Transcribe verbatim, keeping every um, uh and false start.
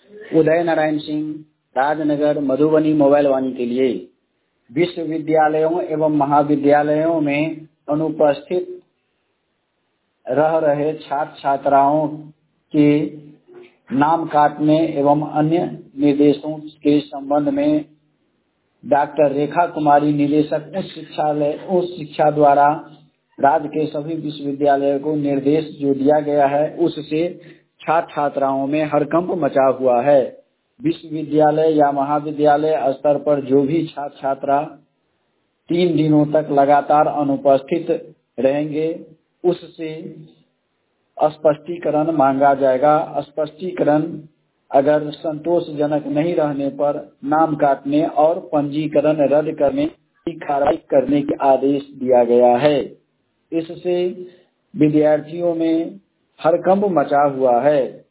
उदय Narayan Singh, Rajnagar, Madhubani mobile वाणी के लिए। विश्वविद्यालयों एवं महाविद्यालयों में अनुपस्थित रह रहे छात्र छात्राओं के नाम काटने एवं अन्य निर्देशों के संबंध में डॉक्टर रेखा कुमारी, निदेशक उच्च शिक्षालय उच्च शिक्षा द्वारा राज्य के सभी विश्वविद्यालयों को निर्देश जो दिया गया है, उससे छात्र छात्राओं में हड़कंप मचा हुआ है। विश्वविद्यालय या महाविद्यालय स्तर पर जो भी छात्र छात्रा तीन दिनों तक लगातार अनुपस्थित रहेंगे, उससे स्पष्टीकरण मांगा जाएगा। स्पष्टीकरण अगर संतोषजनक नहीं रहने पर नाम काटने और पंजीकरण रद्द करने की कार्रवाई करने के आदेश दिया गया है। इससे विद्यार्थियों में हड़कंप मचा हुआ है।